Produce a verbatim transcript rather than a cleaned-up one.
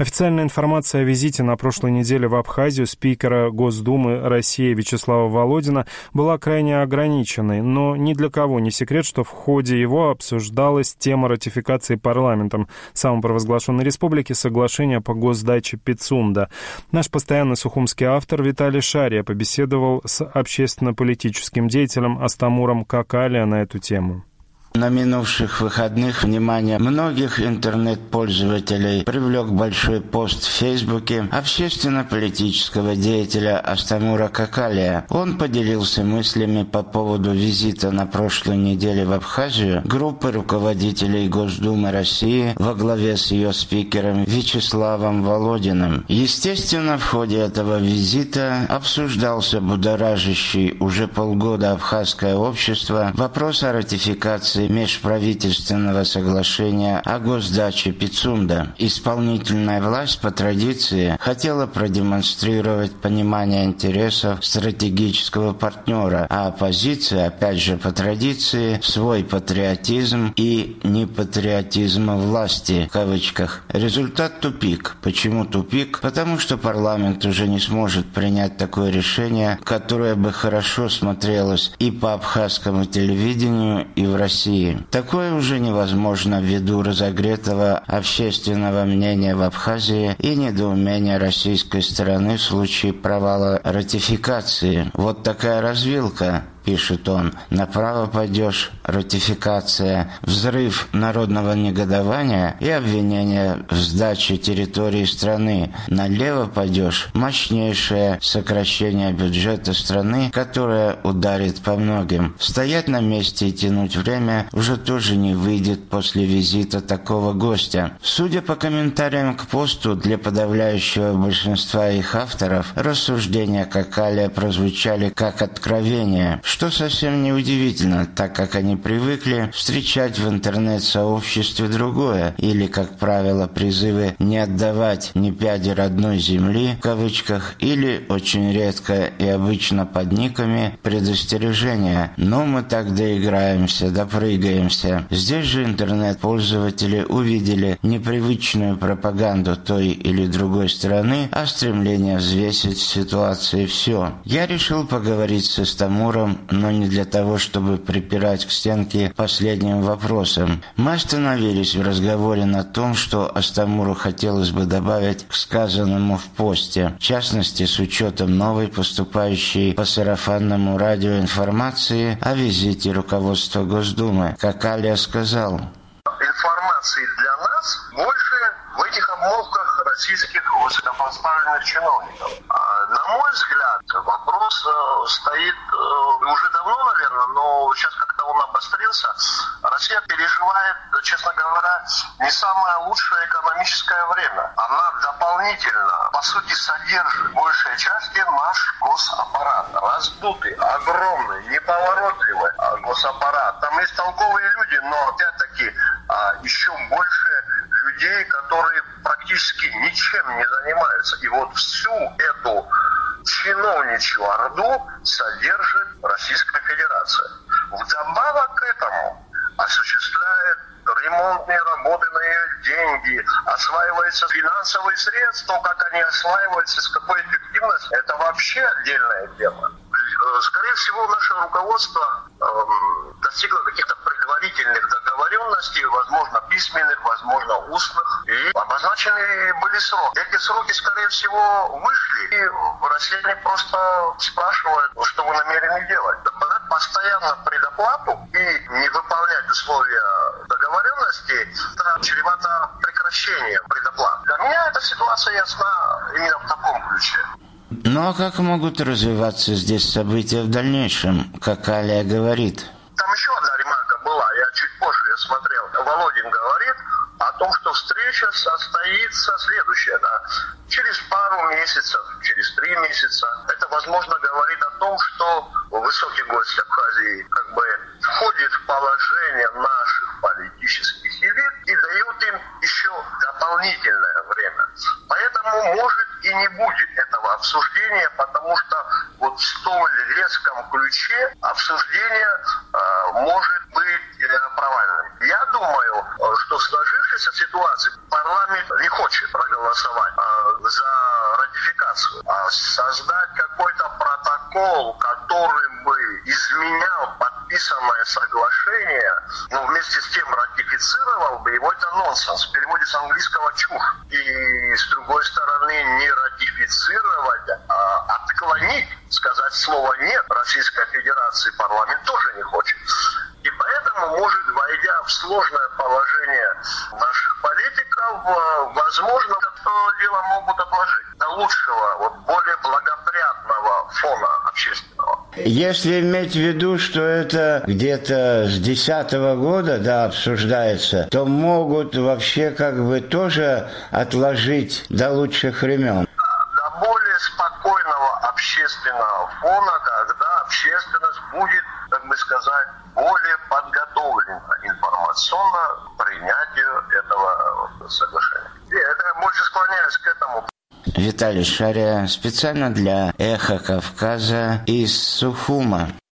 Официальная информация о визите на прошлой неделе в Абхазию спикера Госдумы России Вячеслава Володина была крайне ограниченной, но ни для кого не секрет, что в ходе его обсуждалась тема ратификации парламентом самопровозглашенной республики соглашения по госдаче Пицунда. Наш постоянный сухумский автор Виталий Шария побеседовал с общественно-политическим деятелем Астамуром Какалия на эту тему. На минувших выходных внимание многих интернет-пользователей привлек большой пост в Фейсбуке общественно-политического деятеля Астамура Какалия. Он поделился мыслями по поводу визита на прошлой неделе в Абхазию группы руководителей Госдумы России во главе с ее спикером Вячеславом Володиным. Естественно, в ходе этого визита обсуждался будоражащий уже полгода абхазское общество вопрос о ратификации межправительственного соглашения о госдаче Пицунда. Исполнительная власть по традиции хотела продемонстрировать понимание интересов стратегического партнера, а оппозиция, опять же по традиции, свой патриотизм и непатриотизм власти, в кавычках. Результат тупик. Почему тупик? Потому что парламент уже не сможет принять такое решение, которое бы хорошо смотрелось и по абхазскому телевидению, и в России. Такое уже невозможно ввиду разогретого общественного мнения в Абхазии и недоумения российской стороны в случае провала ратификации. Вот такая развилка. Пишет он, направо пойдешь – ратификация, взрыв народного негодования и обвинение в сдаче территории страны. Налево пойдешь – мощнейшее сокращение бюджета страны, которое ударит по многим. Стоять на месте и тянуть время уже тоже не выйдет после визита такого гостя. Судя по комментариям к посту, для подавляющего большинства их авторов рассуждения Какалия прозвучали как откровение, что совсем не удивительно, так как они привыкли встречать в интернет-сообществе другое, или, как правило, призывы не отдавать ни пяди родной земли, в кавычках, или, очень редко и обычно под никами, предостережения. Но мы так доиграемся, допрыгаемся. Здесь же интернет-пользователи увидели непривычную пропаганду той или другой стороны, а стремление взвесить в ситуации все. Я решил поговорить с Астамуром, но не для того, чтобы припирать к стенке последним вопросом. Мы остановились в разговоре на том, что Астамуру хотелось бы добавить к сказанному в посте, в частности, с учетом новой поступающей по сарафанному радио информации о визите руководства Госдумы. Какалия сказал: информации для нас больше в этих обмолвках российских высокопоставленных чиновников. На мой взгляд, вопрос стоит уже давно, наверное, но сейчас как-то он обострился. Россия переживает, честно говоря, не самое лучшее экономическое время. Она дополнительно, по сути, содержит большей части наш госаппарат. Раздутый, огромный, неповоротливый госаппарат. Там есть толковые люди, но опять-таки еще больше людей, которые практически ничем не занимаются. И вот всю эту чиновничью орду содержит Российская Федерация. Вдобавок к этому осуществляет ремонтные работы на ее деньги, осваиваются финансовые средства, как они осваиваются, с какой эффективностью, это вообще отдельная тема. Скорее всего, наше руководство э, достигло каких-то предварительных договоренностей, возможно, письменных, возможно, устных, и обозначены были сроки. Эти сроки, скорее всего, вышли, и россияне просто спрашивают, что вы намерены делать. Брать постоянно предоплату и не выполнять условия договоренности, это чревато прекращением предоплаты. Для меня эта ситуация ясна именно в таком ключе. Ну а как могут развиваться здесь события в дальнейшем? Какалия говорит. Там еще одна ремарка была, я чуть позже ее смотрел. Володин говорит о том, что встреча состоится следующая, да, через пару месяцев, через три месяца. Это, возможно, говорит о том, что высокий гость Абхазии как бы входит в положение наших политических элит и дает им еще дополнительное время. Поэтому, может, и не будет этого обсуждения, потому что вот в столь резком ключе обсуждение э, может быть э, провальным. Я думаю, что в сложившейся ситуации парламент не хочет проголосовать голосовать а, за ратификацию. А создать какой-то протокол, который бы изменял подписанное соглашение, но вместе с тем ратифицировал бы его, это нонсенс. В переводе с английского чушь. И с другой стороны, не ратифицировать, а отклонить, сказать слово «нет» Российской Федерации парламент тоже не хочет. И поэтому, может, войдя в сложное положение наших политиков, возможно, это дело могут отложить до лучшего, вот, более благоприятного фона общественного. Если иметь в виду, что это где-то с десятого года, да, обсуждается, то могут вообще как бы тоже отложить до лучших времен. До более спокойного общественного фона, когда общественность будет, как бы сказать, более подготовлена информационно к принятию этого соглашения. И это я больше склоняюсь к этому. Виталий Шария специально для «Эхо Кавказа» из Сухума.